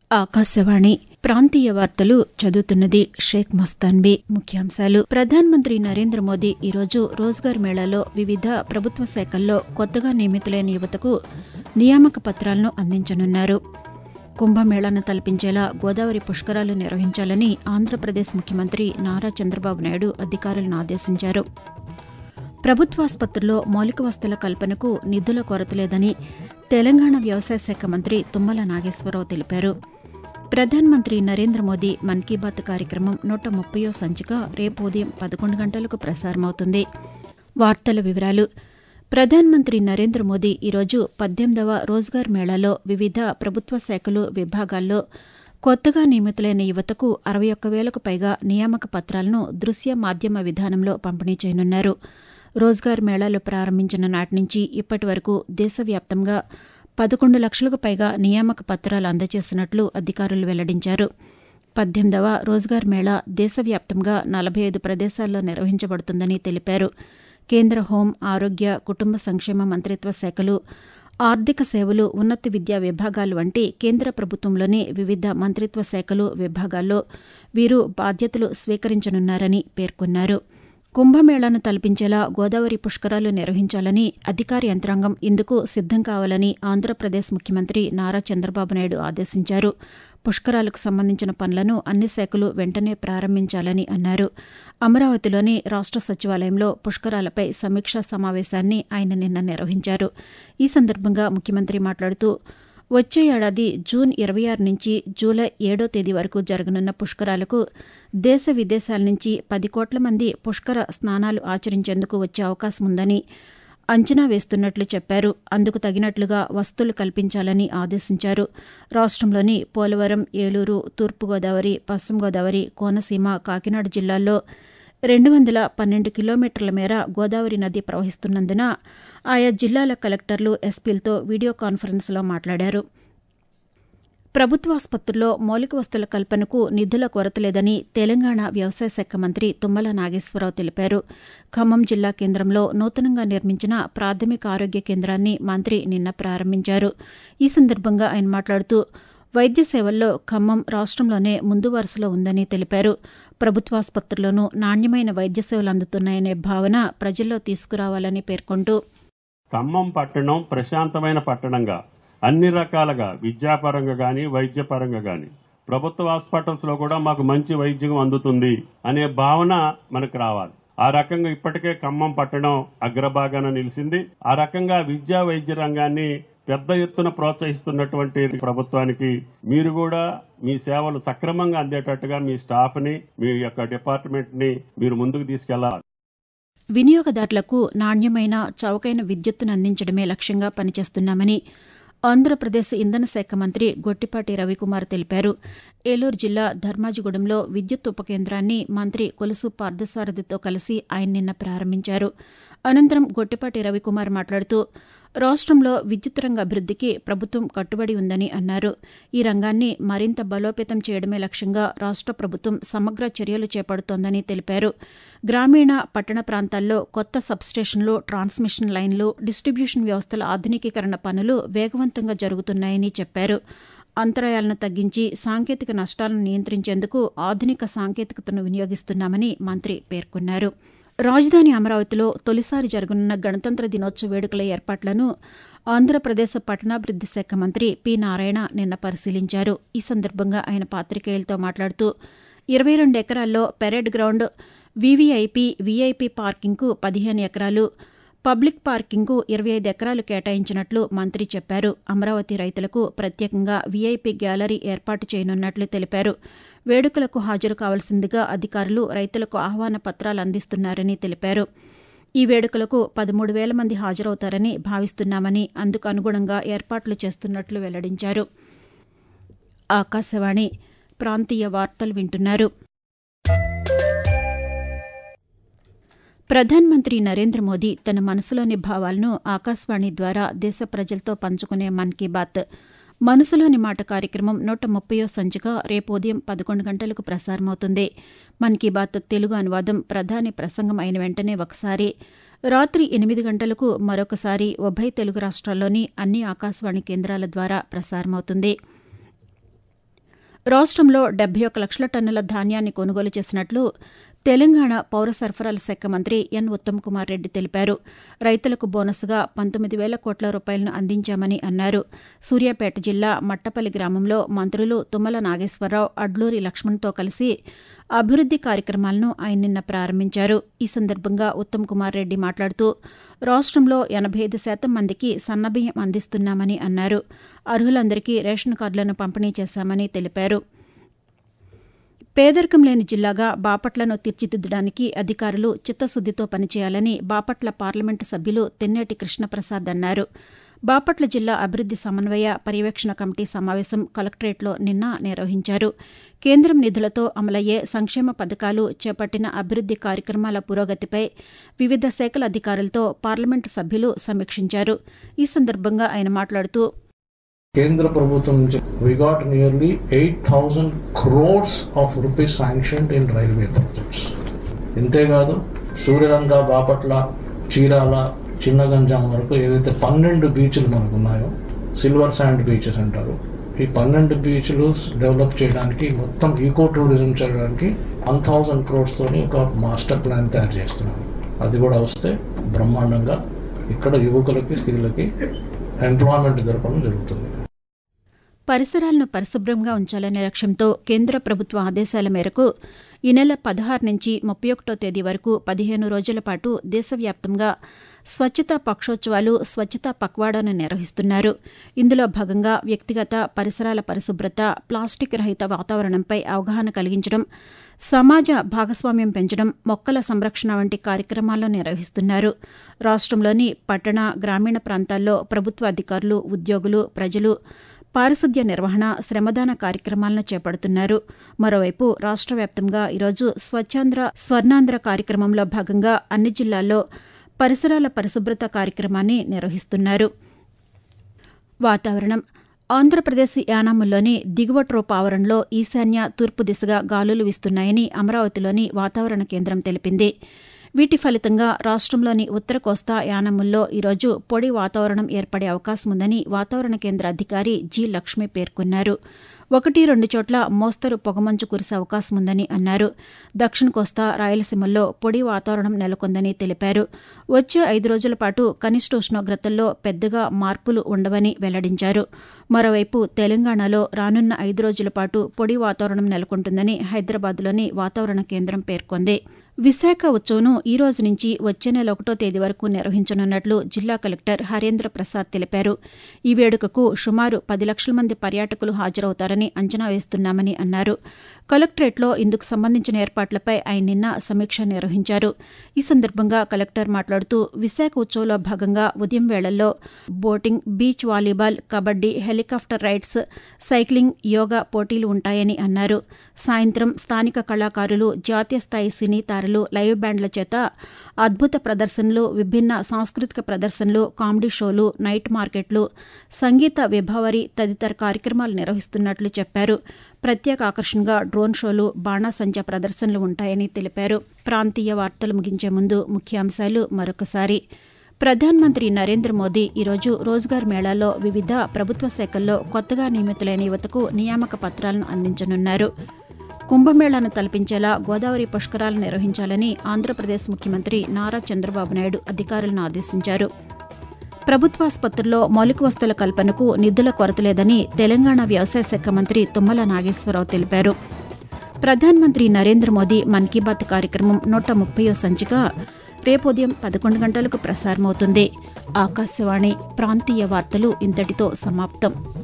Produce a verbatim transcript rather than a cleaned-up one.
ఆకాశవాణి ప్రాంతీయ వార్తలు చదువుతున్నది షేక్ మస్తాన్బీ. ముఖ్యాంశాలు. ప్రధానమంత్రి నరేంద్ర మోదీ ఈరోజు రోజ్గార్ మేళాలో వివిధ ప్రభుత్వ శాఖల్లో కొత్తగా నియమితులైన యువతకు నియామక పత్రాలను అందించనున్నారు. కుంభమేళాను తలపించేలా గోదావరి పుష్కరాలు నిర్వహించాలని ఆంధ్రప్రదేశ్ ముఖ్యమంత్రి నారా చంద్రబాబు నాయుడు అధికారులను ఆదేశించారు. ప్రభుత్వాసుపత్రుల్లో మౌలిక వసతుల కల్పనకు నిధుల కొరత లేదని తెలంగాణ వ్యవసాయ శాఖ మంత్రి తుమ్మల నాగేశ్వరరావు తెలిపారు. ప్రధానమంత్రి నరేంద్ర మోదీ మన్ కీ బాత్ కార్యక్రమం నూట ముప్పయో సంచిక రేపు ఉదయం పదకొండు గంటలకు ప్రసారమవుతుంది. వార్తల వివరాలు. ప్రధానమంత్రి నరేంద్ర మోదీ ఈరోజు పద్దెనిమిదవ రోజ్గార్ మేళాలో వివిధ ప్రభుత్వ శాఖలు విభాగాల్లో కొత్తగా నియమితులైన యువతకు అరవై ఒక్క వేలకు పైగా నియామక పత్రాలను దృశ్య మాధ్యమ విధానంలో పంపిణీ చేయనున్నారు. రోజ్గార్ మేళాలు ప్రారంభించిన నాటి నుంచి ఇప్పటి వరకు దేశవ్యాప్తంగా పదకొండు లక్షలకు పైగా నియామక పత్రాలు అందజేసినట్లు అధికారులు వెల్లడించారు. పద్దెనిమిదవ రోజ్గార్ మేళా దేశవ్యాప్తంగా నలభై ఐదు ప్రదేశాల్లో నిర్వహించబడుతుందని తెలిపారు. కేంద్ర హోం, ఆరోగ్య, కుటుంబ సంక్షేమ మంత్రిత్వ శాఖలు, ఆర్థిక సేవలు, ఉన్నత విద్యా విభాగాలు వంటి కేంద్ర ప్రభుత్వంలోని వివిధ మంత్రిత్వ శాఖలు విభాగాల్లో వీరు బాధ్యతలు స్వీకరించనున్నారని పేర్కొన్నారు. కుంభమేళాను తలపించేలా గోదావరి పుష్కరాలు నిర్వహించాలని అధికార యంత్రాంగం ఇందుకు సిద్దం కావాలని ఆంధ్రప్రదేశ్ ముఖ్యమంత్రి నారా చంద్రబాబు నాయుడు ఆదేశించారు. పుష్కరాలకు సంబంధించిన పనులను అన్ని శాఖలు వెంటనే ప్రారంభించాలని అన్నారు. అమరావతిలోని రాష్ట సచివాలయంలో పుష్కరాలపై సమీక్షా సమావేశాన్ని ఆయన నిన్న నిర్వహించారు. ఈ సందర్భంగా ముఖ్యమంత్రి మాట్లాడుతూ వచ్చే ఏడాది జూన్ ఇరవై ఆరు నుంచి జూలై ఏడో తేదీ వరకు జరగనున్న పుష్కరాలకు దేశ విదేశాల నుంచి పది కోట్ల మంది పుష్కర స్నానాలు ఆచరించేందుకు వచ్చే అవకాశం ఉందని అంచనా వేస్తున్నట్లు చెప్పారు. అందుకు తగినట్లుగా వసతులు కల్పించాలని ఆదేశించారు. రాష్ట్రంలోని పోలవరం, ఏలూరు, తూర్పుగోదావరి, పశ్చిమ గోదావరి, కోనసీమ, కాకినాడ జిల్లాల్లో రెండు వందల పన్నెండు కిలోమీటర్ల మేర గోదావరి నది ప్రవహిస్తున్నందున ఆయా జిల్లాల కలెక్టర్లు, ఎస్పీలతో వీడియో కాన్ఫరెన్స్లో మాట్లాడారు. ప్రభుత్వాసుపత్రుల్లో మౌలిక వసతుల కల్పనకు నిధుల కొరత లేదని తెలంగాణ వ్యవసాయ శాఖ మంత్రి తుమ్మల నాగేశ్వరరావు తెలిపారు. ఖమ్మం జిల్లా కేంద్రంలో నూతనంగా నిర్మించిన ప్రాథమిక ఆరోగ్య కేంద్రాన్ని మంత్రి నిన్న ప్రారంభించారు. ఈ సందర్భంగా ఆయన మాట్లాడుతూ వైద్య సేవల్లో ఖమ్మం రాష్ట్రంలోనే ముందు వరుసలో ఉందని తెలిపారు. ప్రభుత్వాసుపత్రుల్లోనూ నాణ్యమైన వైద్య సేవలు అందుతున్నాయనే భావన ప్రజల్లో తీసుకురావాలని పేర్కొంటూ ఖమ్మం పట్టణం ప్రశాంతమైన పట్టణంగా అన్ని రకాలుగా విద్యాపరంగా గాని వైద్యపరంగా గాని ప్రభుత్వ హాస్పిటల్స్ లో కూడా మాకు మంచి వైద్యం అందుతుంది అనే భావన మనకు రావాలి. ఆ రకంగా ఇప్పటికే ఖమ్మం పట్టణం అగ్రభాగాన నిలిచింది. ఆ రకంగా విద్యా వైద్య రంగాన్ని పెద్ద ఎత్తున ప్రోత్సహిస్తున్నటువంటి ప్రభుత్వానికి మీరు కూడా మీ సేవలు సక్రమంగా అందేటట్టుగా మీ స్టాఫ్ ని, మీ యొక్క డిపార్ట్మెంట్ ని మీరు ముందుకు తీసుకెళ్లాలి. వినియోగదారులకు నాణ్యమైన, చౌకైన విద్యుత్తును అందించడమే లక్ష్యంగా పనిచేస్తున్నామని ఆంధ్రప్రదేశ్ ఇంధన శాఖ మంత్రి గొట్టిపాటి రవికుమార్ తెలిపారు. ఏలూరు జిల్లా ధర్మాజిగూడెంలో విద్యుత్ ఉపకేంద్రాన్ని మంత్రి కొలుసు పార్థసారథితో కలిసి ఆయన నిన్న ప్రారంభించారు. అనంతరం గొట్టిపాటి రవికుమార్ మాట్లాడుతూ రాష్ట్రంలో విద్యుత్ రంగ అభివృద్ధికి ప్రభుత్వం కట్టుబడి ఉందని అన్నారు. ఈ రంగాన్ని మరింత బలోపేతం చేయడమే లక్ష్యంగా రాష్ట్ర ప్రభుత్వం సమగ్ర చర్యలు చేపడుతోందని తెలిపారు. గ్రామీణ, పట్టణ ప్రాంతాల్లో కొత్త సబ్స్టేషన్లు, ట్రాన్స్మిషన్ లైన్లు, డిస్ట్రిబ్యూషన్ వ్యవస్థల ఆధునికీకరణ పనులు వేగవంతంగా జరుగుతున్నాయని చెప్పారు. అంతరాయాలను తగ్గించి సాంకేతిక నష్టాలను నియంత్రించేందుకు ఆధునిక సాంకేతికతను వినియోగిస్తున్నామని మంత్రి పేర్కొన్నారు. రాజధాని అమరావతిలో తొలిసారి జరగనున్న గణతంత్ర దినోత్సవ వేడుకల ఏర్పాట్లను ఆంధ్రప్రదేశ్ పట్టణాభివృద్ది శాఖ మంత్రి పి నారాయణ నిన్న పరిశీలించారు. ఈ సందర్భంగా ఆయన పాతికేయులతో మాట్లాడుతూ ఇరవై రెండు ఎకరాల్లో పెరేడ్ గ్రౌండ్, వీవీఐపీ, వీఐపీ పార్కింగ్కు పదిహేను ఎకరాలు, పబ్లిక్ పార్కింగ్కు ఇరవై ఐదు ఎకరాలు కేటాయించినట్లు మంత్రి చెప్పారు. అమరావతి రైతులకు ప్రత్యేకంగా వీఐపీ గ్యాలరీ ఏర్పాటు చేయనున్నట్లు తెలిపారు. వేడుకలకు హాజరు కావాల్సిందిగా అధికారులు రైతులకు ఆహ్వాన పత్రాలు అందిస్తున్నారని తెలిపారు. ఈ వేడుకలకు పదమూడు వేల మంది హాజరవుతారని భావిస్తున్నామని, అందుకు అనుగుణంగా ఏర్పాట్లు చేస్తున్నట్లు వెల్లడించారు. ఆకాశవాణి ప్రాంతీయ వార్తలు వింటున్నారు. ప్రధానమంత్రి నరేంద్ర మోదీ తన మనసులోని భావాలను ఆకాశవాణి ద్వారా దేశ ప్రజలతో పంచుకునే మన్ కీ బాత్ మనసులోని మాట కార్యక్రమం నూట ముప్పయో సంచిక రేపు ఉదయం పదకొండు గంటలకు ప్రసారమవుతుంది. మన్ కీ బాత్ తెలుగు అనువాదం ప్రధాని ప్రసంగం అయిన వెంటనే ఒకసారి, రాత్రి ఎనిమిది గంటలకు మరొకసారి ఉభయ తెలుగు రాష్ట్రాల్లోని అన్ని ఆకాశవాణి కేంద్రాల ద్వారా ప్రసారమవుతుంది. రాష్ట్రంలో డెబ్బై ఒక్క లక్షల టన్నుల ధాన్యాన్ని కొనుగోలు చేసినట్లు తెలంగాణ పౌర సరఫరాల శాఖ మంత్రి ఎన్ ఉత్తమ్ కుమార్ రెడ్డి తెలిపారు. రైతులకు బోనస్గా పంతొమ్మిది వేల కోట్ల రూపాయలను అందించామని అన్నారు. సూర్యాపేట జిల్లా మట్టపల్లి గ్రామంలో మంత్రులు తుమ్మల నాగేశ్వరరావు, అడ్లూరి లక్ష్మణ్తో కలిసి అభివృద్ది కార్యక్రమాలను ఆయన నిన్న ప్రారంభించారు. ఈ సందర్భంగా ఉత్తమ్ కుమార్ రెడ్డి మాట్లాడుతూ రాష్ట్రంలో ఎనభై ఐదు శాతం మందికి సన్నబియ్యం అందిస్తున్నామని అన్నారు. అర్హులందరికీ రేషన్ కార్డులను పంపిణీ చేశామని తెలిపారు. పేదరికం లేని జిల్లాగా బాపట్లను తీర్చిదిద్దడానికి అధికారులు చిత్తశుద్దితో పనిచేయాలని బాపట్ల పార్లమెంటు సభ్యులు తెన్నేటి కృష్ణప్రసాద్ అన్నారు. బాపట్ల జిల్లా అభివృద్ది సమన్వయ పర్యవేక్షణ కమిటీ సమావేశం కలెక్టరేట్లో నిన్న నిర్వహించారు. కేంద్రం నిధులతో అమలయ్యే సంక్షేమ పథకాలు, చేపట్టిన అభివృద్ది కార్యక్రమాల పురోగతిపై వివిధ శాఖల అధికారులతో పార్లమెంటు సభ్యులు సమీక్షించారు. ఈ సందర్భంగా ఆయన మాట్లాడుతూ కేంద్ర ప్రభుత్వం నుంచి we got nearly eight thousand crores of rupees sanctioned in railway projects. ఇంతేకాదు సూర్యరంగ, Bapatla, Chirala, Chinnaganjam వరకు ఏదైతే పన్నెండు బీచ్లు మనకు ఉన్నాయో సిల్వర్ శాండ్ బీచెస్ అంటారు. ఈ పన్నెండు బీచ్లు డెవలప్ చేయడానికి, మొత్తం ఈకో టూరిజం చేయడానికి వన్ థౌజండ్ క్రోర్స్ తోని ఒక మాస్టర్ ప్లాన్ తయారు చేస్తున్నారు. అది కూడా వస్తే బ్రహ్మాండంగా ఇక్కడ యువకులకి, స్త్రీలకి ఎంప్లాయ్మెంట్ దొరకడం జరుగుతుంది. పరిసరాలను పరిశుభ్రంగా ఉంచాలనే లక్ష్యంతో కేంద్ర ప్రభుత్వ ఆదేశాల మేరకు ఈ నెల పదహారు నుంచి ముప్పై ఒకటో తేదీ వరకు పదిహేను రోజుల పాటు దేశవ్యాప్తంగా స్వచ్ఛతా పక్షోత్సవాలు, స్వచ్ఛతా పక్వాడాను నిర్వహిస్తున్నారు. ఇందులో భాగంగా వ్యక్తిగత పరిసరాల పరిశుభ్రత, ప్లాస్టిక్ రహిత వాతావరణంపై అవగాహన కలిగించడం, సమాజ భాగస్వామ్యం పెంచడం, మొక్కల సంరక్షణ వంటి కార్యక్రమాలను నిర్వహిస్తున్నారు. రాష్ట్రంలోని పట్టణ, గ్రామీణ ప్రాంతాల్లో ప్రభుత్వ అధికారులు, ఉద్యోగులు, ప్రజలు పారిశుద్ధ్య నిర్వహణ, శ్రమదాన కార్యక్రమాలను చేపడుతున్నారు. మరోవైపు రాష్ట్ర వ్యాప్తంగా ఈరోజు స్వచ్ఛాంధ్ర, స్వర్ణాంధ్ర కార్యక్రమంలో భాగంగా అన్ని జిల్లాల్లో పరిసరాల పరిశుభ్రత కార్యక్రమాన్ని నిర్వహిస్తున్నారు. వాతావరణం. ఆంధ్రప్రదేశ్ యానాముల్లోని దిగువ ట్రోప్ ఆవరణలో ఈశాన్య, తూర్పు దిశగా గాలులు వీస్తున్నాయని అమరావతిలోని వాతావరణ కేంద్రం తెలిపింది. వీటి ఫలితంగా రాష్ట్రంలోని ఉత్తర కోస్తా, యానాముల్లో ఈరోజు పొడి వాతావరణం ఏర్పడే అవకాశం ఉందని వాతావరణ కేంద్ర అధికారి జి లక్ష్మి పేర్కొన్నారు. ఒకటి రెండు చోట్ల మోస్తరు పొగమంచు కురిసే అవకాశం ఉందని అన్నారు. దక్షిణ కోస్తా, రాయలసీమల్లో పొడి వాతావరణం నెలకొందని తెలిపారు. వచ్చే ఐదు రోజుల పాటు కనిష్ట ఉష్ణోగ్రతల్లో పెద్దగా మార్పులు ఉండవని వెల్లడించారు. మరోవైపు తెలంగాణలో రానున్న ఐదు రోజుల పాటు పొడి వాతావరణం నెలకొంటుందని హైదరాబాద్లోని వాతావరణ కేంద్రం పేర్కొంది. విశాఖ ఉత్సవ్ను ఈ రోజు నుంచి వచ్చే నెల ఒకటో తేదీ వరకు నిర్వహించనున్నట్లు జిల్లా కలెక్టర్ హరేంద్ర ప్రసాద్ తెలిపారు. ఈ వేడుకకు సుమారు పది లక్షల మంది పర్యాటకులు హాజరవుతారని అంచనా వేస్తున్నామని అన్నారు. కలెక్టరేట్లో ఇందుకు సంబంధించిన ఏర్పాట్లపై ఆయన నిన్న సమీక్ష నిర్వహించారు. ఈ సందర్భంగా కలెక్టర్ మాట్లాడుతూ విశాఖ ఉత్సవ్లో భాగంగా ఉదయం వేళల్లో boating, beach volleyball, kabaddi, helicopter rides, cycling, yoga పోటీలు ఉంటాయని అన్నారు. సాయంత్రం స్థానిక కళాకారులు, జాతీయ స్థాయి సినీ తారలు, లైవ్ బ్యాండ్ల చేత అద్భుత ప్రదర్శనలు, విభిన్న సాంస్కృతిక ప్రదర్శనలు, కామెడీ షోలు, నైట్ మార్కెట్లు, సంగీత విభావరి తదితర కార్యక్రమాలు నిర్వహిస్తున్నట్లు చెప్పారు. ప్రత్యేక ఆకర్షణగా డ్రోన్ షోలు, బాణాసంచా ప్రదర్శనలు ఉంటాయని తెలిపారు. ప్రాంతీయ వార్తలు ముగించే ముందు ముఖ్యాంశాలు మరొకసారి. ప్రధానమంత్రి నరేంద్ర మోదీ ఈరోజు రోజ్గార్ మేళాలో వివిధ ప్రభుత్వ శాఖల్లో కొత్తగా నియమితులైన యువతకు నియామక పత్రాలను అందించనున్నారు. కుంభమేళాను తలపించేలా గోదావరి పుష్కరాలు నిర్వహించాలని ఆంధ్రప్రదేశ్ ముఖ్యమంత్రి నారా చంద్రబాబు నాయుడు అధికారులను ఆదేశించారు. ప్రభుత్వాసుపత్రుల్లో మౌలిక వస్తువుల కల్పనకు నిధుల కొరత లేదని తెలంగాణ వ్యవసాయ శాఖ మంత్రి తుమ్మల నాగేశ్వరరావు తెలిపారు. ప్రధానమంత్రి నరేంద్ర మోదీ మన్ కీ బాత్ కార్యక్రమం నూట ముప్పయో సంచిక రేపు ఉదయం పదకొండు గంటలకు ప్రసారమవుతుంది. ఆకాశవాణి ప్రాంతీయ వార్తలు ఇంతటితో సమాప్తం.